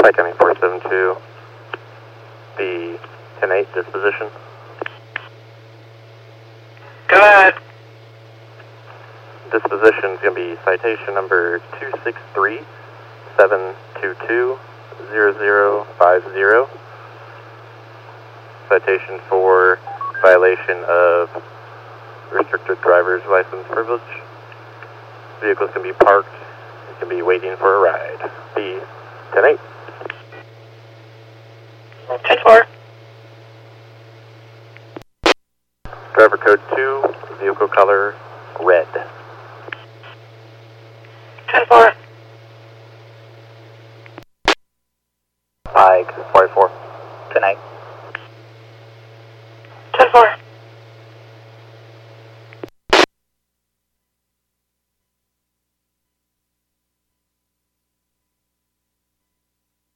Pike County 472, the 10-8 disposition. Go ahead. Disposition is going to be citation number 263-722-0050. Citation for violation of restricted driver's license privilege. Vehicles can be parked. It can be waiting for a ride. The 10-8. 10-4. Driver code 2, vehicle color red. 10-4. Pike 44. 10-8.